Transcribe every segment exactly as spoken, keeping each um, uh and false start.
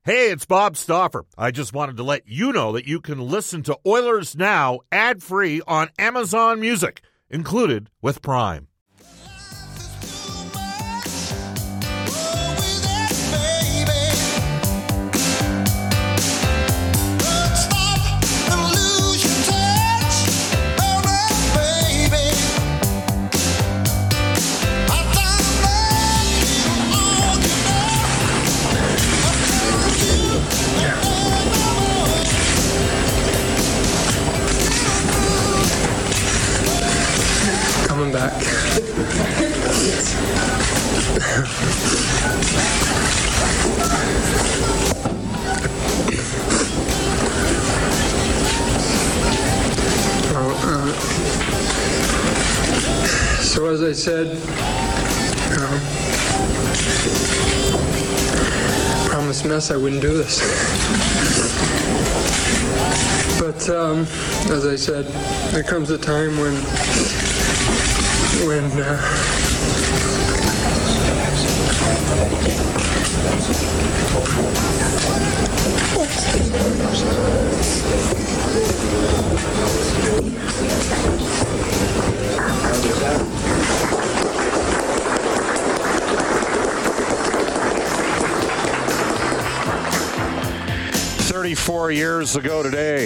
Hey, it's Bob Stauffer. I just wanted to let you know that you can listen to Oilers Now ad-free on Amazon Music, included with Prime. Coming back. uh, uh, so as I said, uh, promised Mess I wouldn't do this. But um, as I said, there comes a time when when uh, thirty-four years ago today,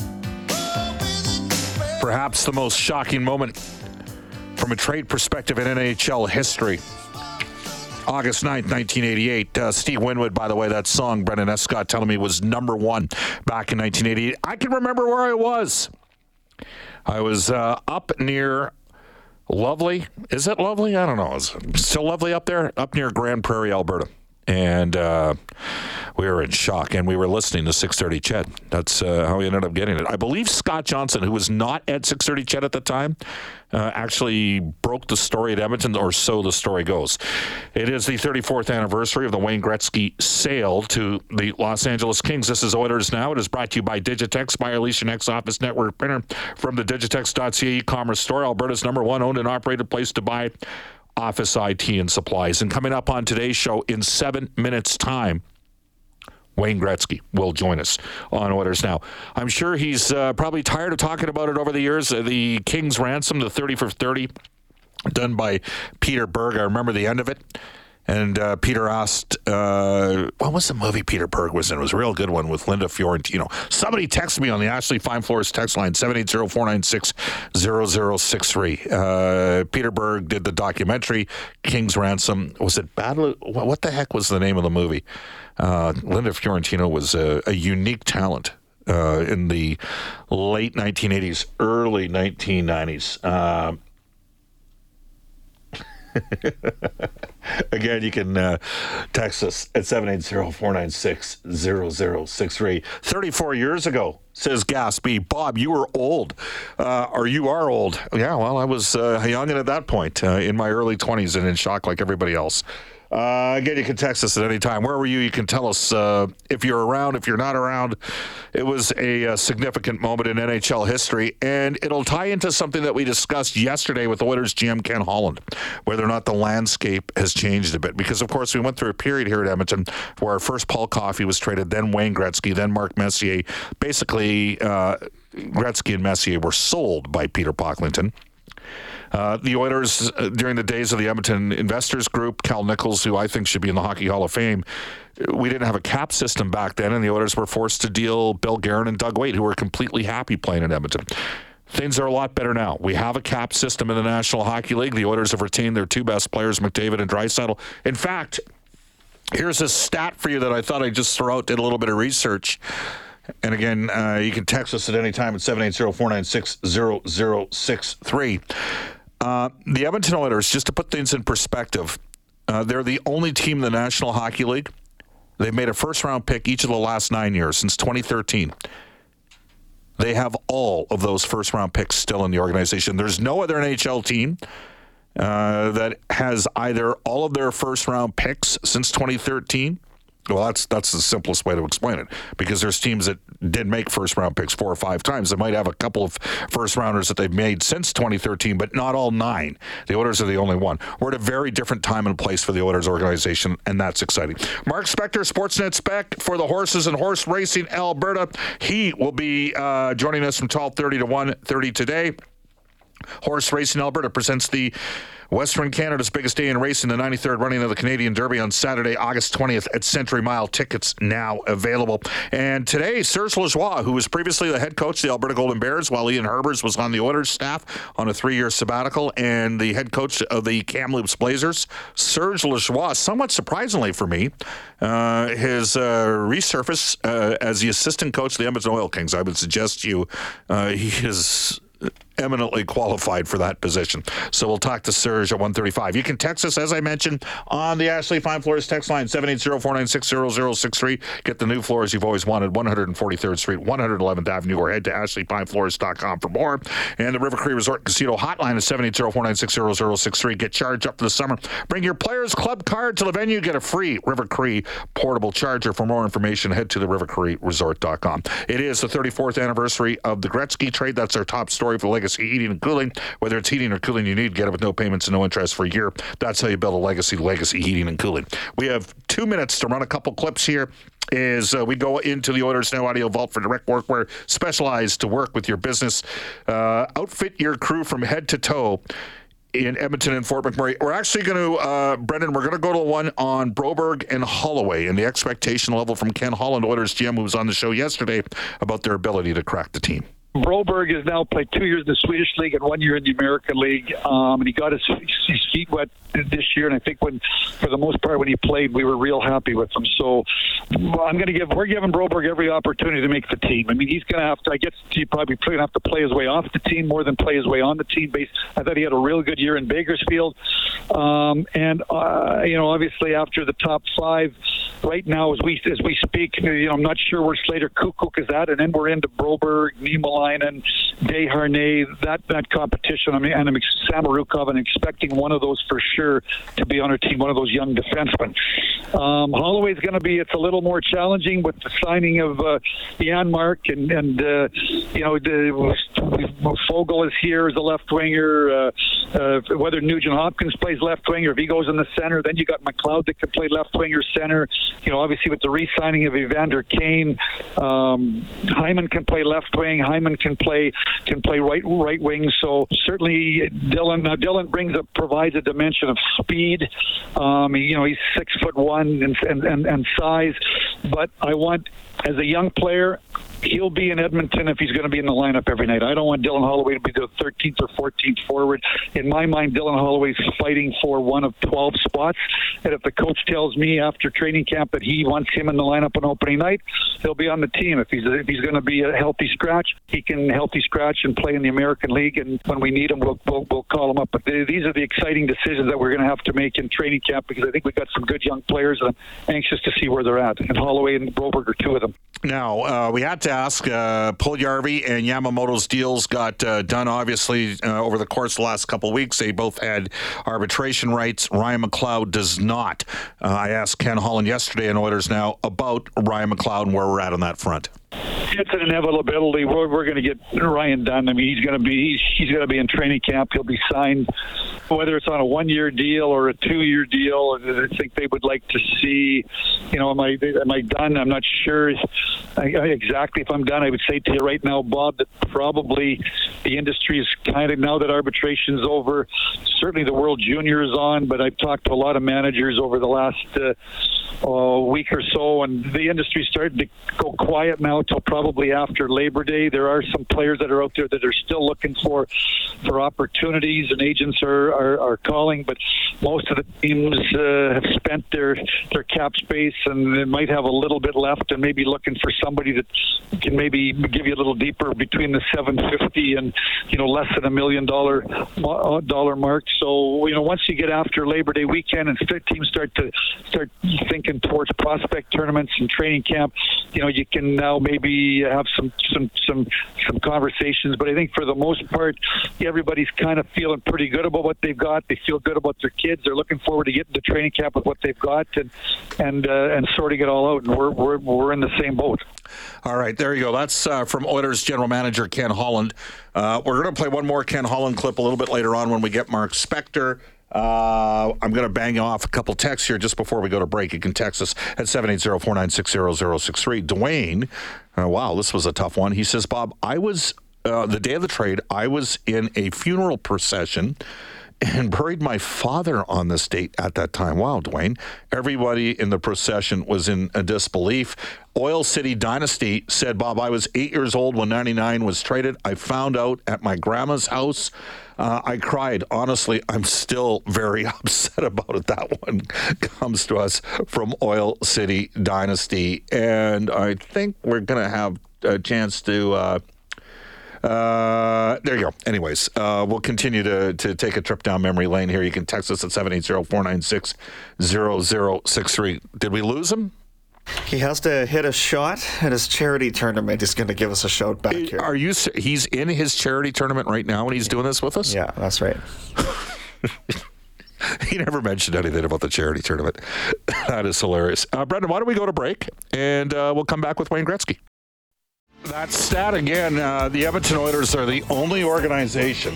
perhaps the most shocking moment from a trade perspective in N H L history. August ninth, nineteen eighty-eight. Uh, Steve Winwood, by the way, that song, Brendan Escott telling me, was number one back in nineteen eighty-eight. I can remember where I was. I was uh, up near Lovely. Is it Lovely? I don't know. Is it still Lovely up there? Up near Grand Prairie, Alberta. And uh, we were in shock, and we were listening to six thirty Ched. That's uh, how we ended up getting it. I believe Scott Johnson, who was not at six thirty Ched at the time, uh, actually broke the story at Edmonton, or so the story goes. It is the thirty-fourth anniversary of the Wayne Gretzky sale to the Los Angeles Kings. This is Oilers Now. It is brought to you by Digitex, by Alicia Next Office Network Printer, from the Digitex dot C A e-commerce store, Alberta's number one owned and operated place to buy office I T and supplies. And coming up on today's show in seven minutes' time, Wayne Gretzky will join us on Oilers Now. I'm sure he's uh, probably tired of talking about it over the years. Uh, the Kings ransom, the thirty for thirty, done by Peter Berg. I remember the end of it. And uh, Peter asked, uh, what was the movie Peter Berg was in? It was a real good one with Linda Fiorentino. Somebody texted me on the Ashley Fine Floors text line, seven eight zero, four nine six, zero zero six three. Uh, Peter Berg did the documentary, King's Ransom. Was it Battle? What the heck was the name of the movie? Uh, Linda Fiorentino was a, a unique talent uh, in the late nineteen eighties, early nineteen nineties. Uh, Again, you can uh, text us at seven eight zero, four nine six, zero zero six three. thirty-four years ago, says Gaspy. Bob, you were old. Uh, or you are old. Yeah, well, I was uh, young and at that point, uh, in my early twenties and in shock like everybody else. Uh, again, you can text us at any time. Where were you? You can tell us uh, if you're around, if you're not around. It was a, a significant moment in N H L history, and it'll tie into something that we discussed yesterday with the Oilers G M Ken Holland, whether or not the landscape has changed a bit. Because, of course, we went through a period here at Edmonton where our first Paul Coffey was traded, then Wayne Gretzky, then Mark Messier. Basically, uh, Gretzky and Messier were sold by Peter Pocklington. Uh, the Oilers, uh, during the days of the Edmonton Investors Group, Cal Nichols, who I think should be in the Hockey Hall of Fame, we didn't have a cap system back then, and the Oilers were forced to deal Bill Guerin and Doug Weight, who were completely happy playing in Edmonton. Things are a lot better now. We have a cap system in the National Hockey League. The Oilers have retained their two best players, McDavid and Draisaitl. In fact, here's a stat for you that I thought I'd just throw out, did a little bit of research. And again, uh, you can text us at any time at seven eight zero, four nine six, zero zero six three. Uh, the Edmonton Oilers, just to put things in perspective, uh, they're the only team in the National Hockey League. They've made a first-round pick each of the last nine years, since twenty thirteen. They have all of those first-round picks still in the organization. There's no other N H L team uh, that has either all of their first-round picks since twenty thirteen Well, that's that's the simplest way to explain it, because there's teams that did make first-round picks four or five times. They might have a couple of first-rounders that they've made since twenty thirteen, but not all nine. The Oilers are the only one. We're at a very different time and place for the Oilers organization, and that's exciting. Mark Spector, Sportsnet Spec for the Horses and Horse Racing Alberta. He will be uh, joining us from twelve thirty to one thirty today. Horse Racing Alberta presents the Western Canada's biggest day in racing, the ninety-third running of the Canadian Derby on Saturday, August twentieth at Century Mile. Tickets now available. And today, Serge Lajoie, who was previously the head coach of the Alberta Golden Bears while Ian Herbers was on the Oilers staff on a three-year sabbatical, and the head coach of the Kamloops Blazers, Serge Lajoie, somewhat surprisingly for me, uh, his uh, resurface uh, as the assistant coach of the Edmonton Oil Kings. I would suggest to you uh, he is eminently qualified for that position. So we'll talk to Serge at one thirty-five. You can text us, as I mentioned, on the Ashley Fine Floors text line, seven eight zero, four nine six, zero zero six three. Get the new floors you've always wanted, one forty-third Street, one eleventh Avenue, or head to ashley fine floors dot com for more. And the River Cree Resort Casino hotline is seven eight zero, four nine six, zero zero six three. Get charged up for the summer. Bring your Players Club card to the venue. Get a free River Cree portable charger. For more information, head to the river cree resort dot com. It is the thirty-fourth anniversary of the Gretzky trade. That's our top story for Legacy Heating and Cooling. Whether it's heating or cooling you need, get it with no payments and no interest for a year. That's how you build a legacy, Legacy Heating and Cooling. We have two minutes to run a couple clips here. Is uh, we go into the Oilers Now Audio Vault for direct workwear, specialized to work with your business. Uh, outfit your crew from head to toe in Edmonton and Fort McMurray. We're actually going to, uh, Brendan, we're going to go to one on Broberg and Holloway and the expectation level from Ken Holland, Oilers G M, who was on the show yesterday, about their ability to crack the team. Broberg has now played two years in the Swedish League and one year in the American League, um, and he got his, his feet wet this year. And I think when, for the most part, when he played, we were real happy with him. So I'm going to give we're giving Broberg every opportunity to make the team. I mean, he's going to have to. I guess he's probably going to have to play his way off the team more than play his way on the team base. I thought he had a real good year in Bakersfield, um, and uh, you know, obviously after the top five. Right now, as we as we speak, you know, I'm not sure where Slater Kukuk is at, and then we're into Broberg, Niemelainen, Desharnais, that that competition. I mean, and I'm Samorukov, and expecting one of those for sure to be on our team, one of those young defensemen. Um, Holloway's going to be. It's a little more challenging with the signing of uh, Janmark, and and uh, you know, the, Fogel is here as a left winger. Uh, uh, whether Nugent Hopkins plays left winger, if he goes in the center, then you got McLeod that can play left winger center. You know, obviously with the re-signing of Evander Kane, um, Hyman can play left wing. Hyman can play can play right right wing. So certainly Dylan now Dylan brings up provides a dimension of speed. Um, you know, he's six foot one and and, and and size. But I want, as a young player, he'll be in Edmonton if he's going to be in the lineup every night. I don't want Dylan Holloway to be the thirteenth or fourteenth forward. In my mind, Dylan Holloway's fighting for one of twelve spots. And if the coach tells me after training camp that he wants him in the lineup on opening night, he'll be on the team. If he's if he's going to be a healthy scratch, he can healthy scratch and play in the American League. And when we need him, we'll we'll, we'll call him up. But the, these are the exciting decisions that we're going to have to make in training camp, because I think we've got some good young players, and I'm anxious to see where they're at. And Holloway and Broberg are two of them. Now, uh, we had to ask, uh, Puljujarvi and Yamamoto's deals got uh, done, obviously, uh, over the course of the last couple of weeks. They both had arbitration rights. Ryan McLeod does not. Uh, I asked Ken Holland yesterday in Oilers Now about Ryan McLeod and where we're at on that front. It's an inevitability. We're, we're going to get Ryan done. I mean, he's going to be he's, he's going to be in training camp. He'll be signed, whether it's on a one-year deal or a two-year deal. I think they would like to see, you know, am I am I done? I'm not sure exactly if I'm done. I would say to you right now, Bob, that probably the industry is kind of, now that arbitration's over, certainly the World Junior is on, but I've talked to a lot of managers over the last uh, uh, week or so, and the industry's starting to go quiet now till probably after Labor Day. There are some players that are out there that are still looking for for opportunities, and agents are, are, are calling, but most of the teams uh, have spent their, their cap space, and they might have a little bit left, and maybe looking for somebody that can maybe give you a little deeper between the seven fifty and, you know, less than a million dollar dollar mark. So, you know, once you get after Labor Day weekend and teams start to start thinking towards prospect tournaments and training camp, you know, you can now maybe have some some some some conversations. But I think for the most part, everybody's kind of feeling pretty good about what they've got. They feel good about their kids. They're looking forward to getting to training camp with what they've got and and uh, and sorting it all out. And we're we're we're in the same boat. All right, there you go. That's uh, from Oilers general manager Ken Holland. Uh, we're going to play one more Ken Holland clip a little bit later on when we get Mark Spector. Uh, I'm going to bang off a couple texts here just before we go to break. You can text us at seven eight zero, four nine six, zero zero six three. Dwayne, uh, wow, this was a tough one. He says, Bob, I was, uh, the day of the trade, I was in a funeral procession and buried my father on this date at that time. Wow, Dwayne. Everybody in the procession was in a disbelief. Oil City Dynasty said, Bob, I was eight years old when ninety-nine was traded. I found out at my grandma's house. Uh, I cried. Honestly, I'm still very upset about it. That one comes to us from Oil City Dynasty. And I think we're going to have a chance to... Uh, Uh, there you go. Anyways, uh, we'll continue to, to take a trip down memory lane here. You can text us at seven eight zero, four nine six, zero zero six three. Did we lose him? He has to hit a shot at his charity tournament. He's going to give us a shout back here. Are you? He's in his charity tournament right now and he's doing this with us? Yeah, that's right. He never mentioned anything about the charity tournament. That is hilarious. Uh, Brendan, why don't we go to break and uh, we'll come back with Wayne Gretzky. That stat again, uh, the Edmonton Oilers are the only organization,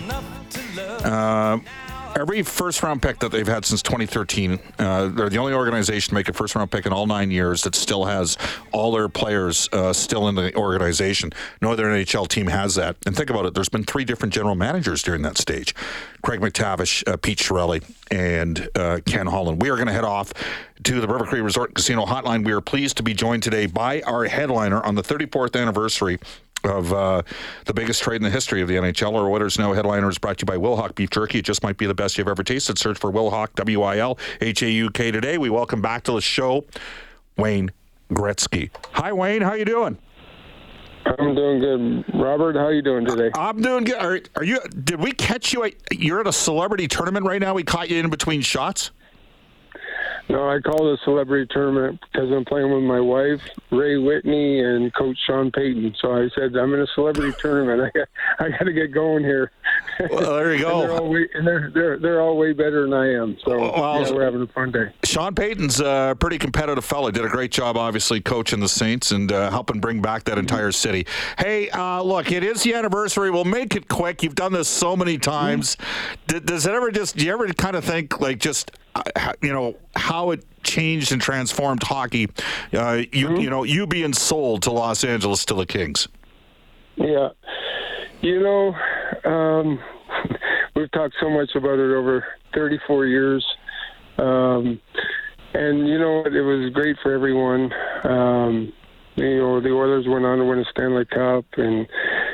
uh, every first-round pick that they've had since twenty thirteen, uh, they're the only organization to make a first-round pick in all nine years that still has all their players uh, still in the organization. No other N H L team has that. And think about it, there's been three different general managers during that stage. Craig McTavish, uh, Pete Chiarelli, and uh, Ken Holland. We are going to head off to the River Cree Resort Casino Hotline. We are pleased to be joined today by our headliner on the thirty-fourth anniversary of uh, the biggest trade in the history of the N H L. Our Oilers Now headliner is brought to you by Wilhauk Beef Jerky. It just might be the best you've ever tasted. Search for Wilhauk, W I L H A U K today. We welcome back to the show Wayne Gretzky. Hi, Wayne. How you doing? I'm doing good. Robert, how are you doing today? I'm doing good. Are, are you? Did we catch you? At, you're at a celebrity tournament right now? We caught you in between shots? No, I call it a celebrity tournament because I'm playing with my wife, Ray Whitney, and Coach Sean Payton. So I said, I'm in a celebrity tournament. I got, I got to get going here. Well, there you go. and they're all way, and they're, they're, they're all way better than I am. So well, yeah, we're having a fun day. Sean Payton's a pretty competitive fella. Did a great job, obviously, coaching the Saints and uh, helping bring back that entire city. Hey, uh, look, it is the anniversary. We'll make it quick. You've done this so many times. Mm-hmm. Does it ever just, do you ever kind of think, like, just, uh, you know, how it changed and transformed hockey, uh, you mm-hmm. you know, you being sold to Los Angeles to the Kings? Yeah. You know, um, we've talked so much about it over thirty-four years. Um, and, you know, it was great for everyone. Um, you know, the Oilers went on to win a Stanley Cup, and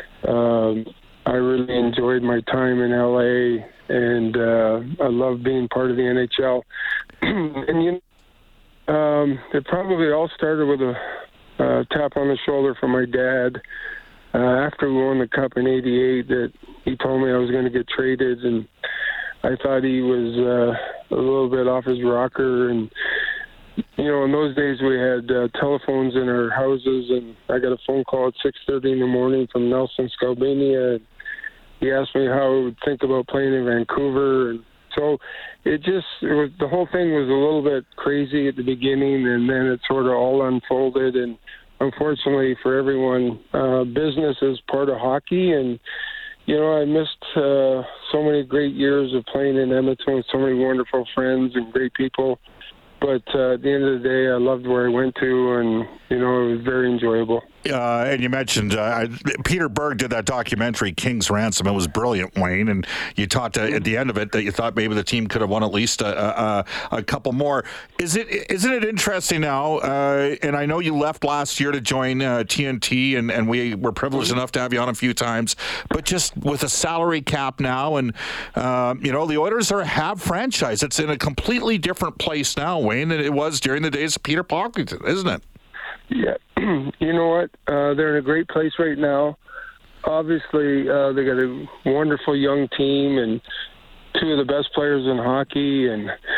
um, I really enjoyed my time in L A, and uh, I love being part of the N H L. and, you know, um, it probably all started with a uh, tap on the shoulder from my dad. Uh, after we won the Cup in eighty-eight, that he told me I was going to get traded, and I thought he was uh, a little bit off his rocker. And, you know, in those days we had uh, telephones in our houses, and I got a phone call at six thirty in the morning from Nelson Skalbania, and he asked me how I would think about playing in Vancouver. And so it just, it was, the whole thing was a little bit crazy at the beginning, and then it sort of all unfolded. And unfortunately for everyone, uh, business is part of hockey. And, you know, I missed uh, so many great years of playing in Edmonton with so many wonderful friends and great people. But uh, at the end of the day, I loved where I went to, and, you know, it was very enjoyable. Uh, and you mentioned uh, Peter Berg did that documentary, King's Ransom. It was brilliant, Wayne. And you talked uh, at the end of it that you thought maybe the team could have won at least a, a, a couple more. Is it, isn't it interesting now? Uh, and I know you left last year to join uh, T N T, and, and we were privileged enough to have you on a few times. But just with a salary cap now, and, uh, you know, the Oilers are have franchise. It's in a completely different place now, Wayne, than it was during the days of Peter Pocklington, isn't it? Yeah, you know what? Uh, they're in a great place right now. Obviously, uh, they got a wonderful young team and two of the best players in hockey. And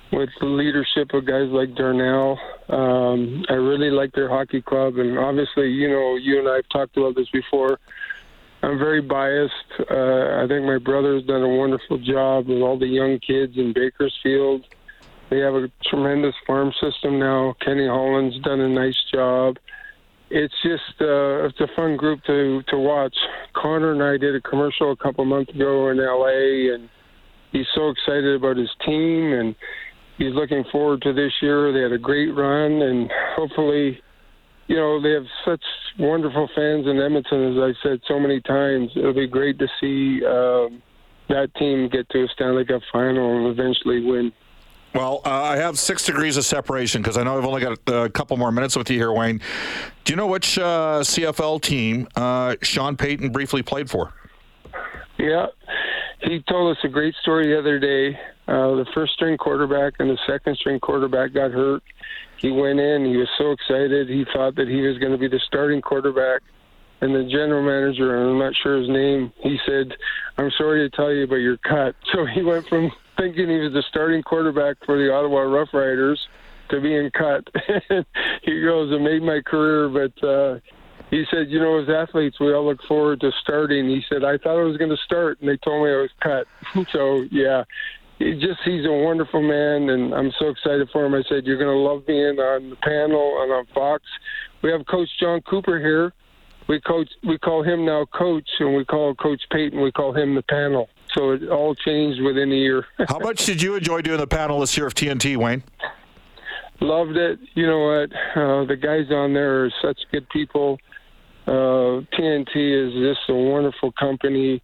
with the leadership of guys like Darnell. Um, I really like their hockey club, and obviously, you know, you and I have talked about this before. I'm very biased. Uh, I think my brother's done a wonderful job with all the young kids in Bakersfield. They have a tremendous farm system now. Kenny Holland's done a nice job. It's just uh, it's a fun group to, to watch. Connor and I did a commercial a couple months ago in L A, and he's so excited about his team, and he's looking forward to this year. They had a great run, and hopefully, you know, they have such wonderful fans in Edmonton, as I've said so many times. It'll be great to see um, that team get to a Stanley Cup final and eventually win. Well, uh, I have six degrees of separation because I know I've only got a couple more minutes with you here, Wayne. Do you know which uh, C F L team uh, Sean Payton briefly played for? Yeah, he told us a great story the other day. Uh, the first string quarterback and the second string quarterback got hurt. He went in. He was so excited. He thought that he was going to be the starting quarterback. And the general manager, and I'm not sure his name, he said, "I'm sorry to tell you, but you're cut." So he went from thinking he was the starting quarterback for the Ottawa Rough Riders to being cut. He goes, "It made my career," but uh, he said, you know, as athletes, we all look forward to starting. He said, "I thought I was going to start, and they told me I was cut." So, yeah, he just he's a wonderful man, and I'm so excited for him. I said, "You're going to love being on the panel and on Fox." We have Coach John Cooper here. We coach. We call him now Coach, and we call Coach Payton. We call him the panel. So it all changed within a year. How much did you enjoy doing the panel this year of T N T, Wayne? Loved it. You know what? Uh, the guys on there are such good people. Uh, T N T is just a wonderful company.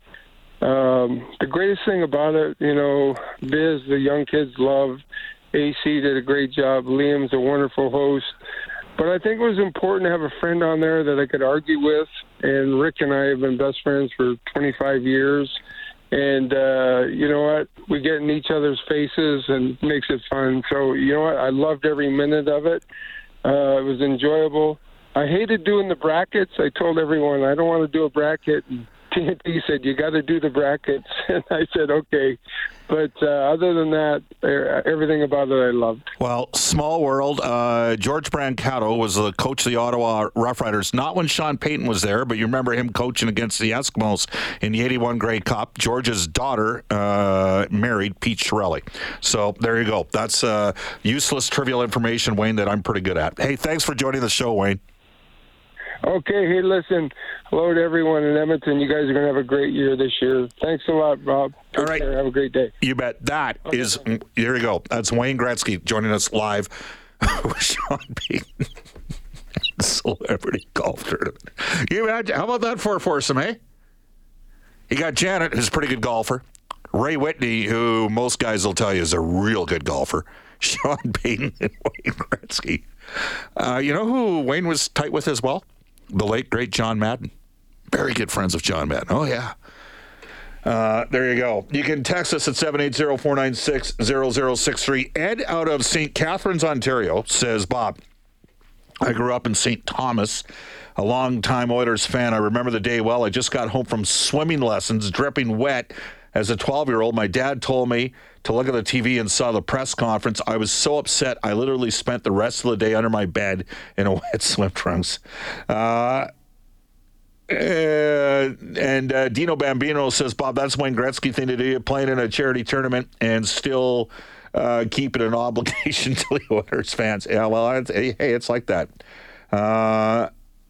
Um, the greatest thing about it, you know, Biz, the young kids love. A C did a great job. Liam's a wonderful host. But I think it was important to have a friend on there that I could argue with. And Rick and I have been best friends for twenty-five years. And, uh, you know what? We get in each other's faces and it makes it fun. So, you know what? I loved every minute of it. Uh, it was enjoyable. I hated doing the brackets. I told everyone I don't want to do a bracket. And T N T said, "You got to do the brackets." And I said, okay. But uh, other than that, everything about it I loved. Well, small world. Uh, George Brancato was the coach of the Ottawa Rough Riders, not when Sean Payton was there, but you remember him coaching against the Eskimos in the eighty-one Grey Cup. George's daughter uh, married Pete Chiarelli. So there you go. That's uh, useless, trivial information, Wayne, that I'm pretty good at. Hey, thanks for joining the show, Wayne. Okay, hey, listen, hello to everyone in Edmonton. You guys are going to have a great year this year. Thanks a lot, Rob. Take All right. care. Have a great day. You bet. That okay. is, here you go. That's Wayne Gretzky joining us live with Sean Payton. Celebrity golf tournament. You imagine, how about that for a foursome, eh? You got Janet, who's a pretty good golfer. Ray Whitney, who most guys will tell you is a real good golfer. Sean Payton and Wayne Gretzky. Uh, you know who Wayne was tight with as well? The late, great John Madden. Very good friends of John Madden. Oh, yeah. Uh, there you go. You can text us at seven eight zero, four nine six, zero zero six three. Ed out of Saint Catharines, Ontario, says, "Bob, I grew up in Saint Thomas, a long-time Oilers fan. I remember the day well. I just got home from swimming lessons, dripping wet. As a twelve-year-old, my dad told me to look at the T V and saw the press conference. I was so upset, I literally spent the rest of the day under my bed in a wet swim trunks." Uh, uh, and uh, Dino Bambino says, "Bob, that's Wayne Gretzky thing to do, playing in a charity tournament and still uh, keep it an obligation to the Oilers fans." Yeah, well, it's, hey, it's like that. Uh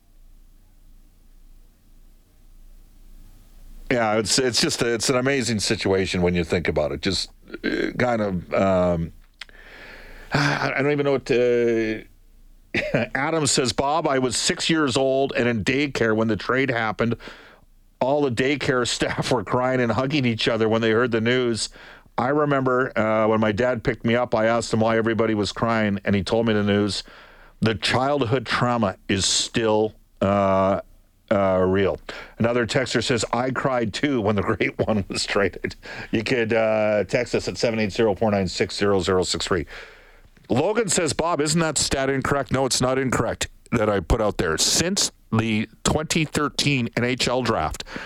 Yeah, it's it's just a, it's an amazing situation when you think about it. Just uh, kind of, um, I don't even know what to... Adam says, "Bob, I was six years old and in daycare when the trade happened. All the daycare staff were crying and hugging each other when they heard the news. I remember uh, when my dad picked me up, I asked him why everybody was crying, and he told me the news. The childhood trauma is still... Uh, Uh, real." Another texter says, "I cried too when the great one was traded." You could uh, text us at seven eight zero, four nine six, zero zero six three. Logan says, "Bob, isn't that stat incorrect?" No, it's not incorrect that I put out there. Since the twenty thirteen N H L draft,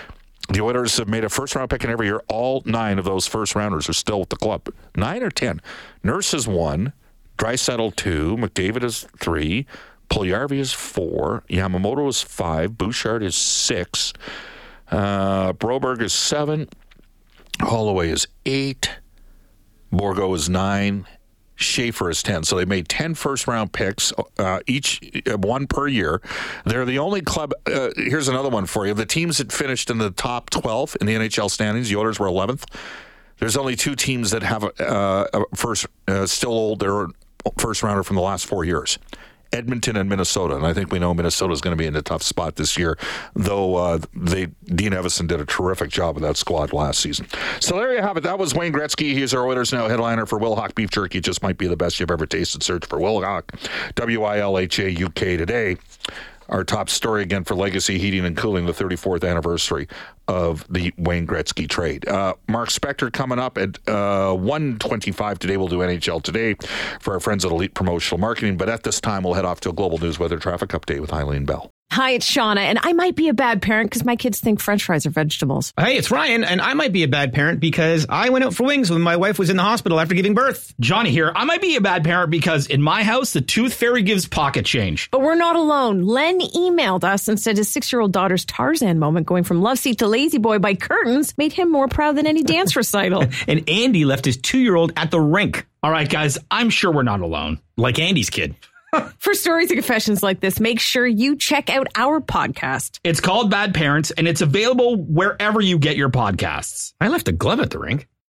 The Oilers have made a first-round pick in every year. All nine of those first-rounders are still with the club. Nine or ten. Nurse is one. Draisaitl two. McDavid is three. Puljujarvi is four. Yamamoto is five. Bouchard is six. Uh, Broberg is seven. Holloway is eight. Borgo is nine. Schaefer is ten. So they made ten first-round picks, uh, each one per year. They're the only club. Uh, here's another one for you. The teams that finished in the top twelve in the N H L standings, the Oilers were eleventh. There's only two teams that have a, uh, a first, uh, still hold their first-rounder from the last four years. Edmonton and Minnesota, and I think we know Minnesota is going to be in a tough spot this year, though uh, they Dean Evison did a terrific job with that squad last season. So there you have it. That was Wayne Gretzky. He's our Oilers Now headliner for Wilhauk Beef Jerky. Just might be the best you've ever tasted. Search for Wilhauk, W I L H A U K today. Our top story again for Legacy Heating and Cooling, the thirty-fourth anniversary of the Wayne Gretzky trade. Uh, Mark Spector coming up at uh, one twenty-five today. We'll do N H L Today for our friends at Elite Promotional Marketing. But at this time, we'll head off to a Global News Weather Traffic Update with Eileen Bell. Hi, it's Shauna, and I might be a bad parent because my kids think French fries are vegetables. Hey, it's Ryan, and I might be a bad parent because I went out for wings when my wife was in the hospital after giving birth. Johnny here. I might be a bad parent because in my house, the tooth fairy gives pocket change. But we're not alone. Len emailed us and said his six-year-old daughter's Tarzan moment going from love seat to lazy boy by curtains made him more proud than any dance recital. And Andy left his two-year-old at the rink. All right, guys, I'm sure we're not alone. Like Andy's kid. For stories and confessions like this, make sure you check out our podcast. It's called Bad Parents, and it's available wherever you get your podcasts. I left a glove at the rink.